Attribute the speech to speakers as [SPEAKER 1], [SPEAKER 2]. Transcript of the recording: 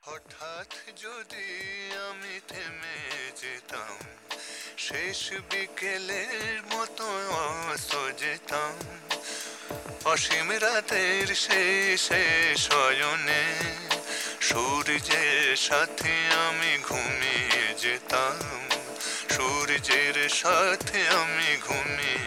[SPEAKER 1] হঠাৎ যদি আমি থেমে যেতাম, শেষ বিকেলের মতো অস্ত যেতাম, অসীম রাতের শেষে শয়নে সূর্যের সাথে আমি ঘুমিয়ে যেতাম, সূর্যের সাথে আমি ঘুমিয়ে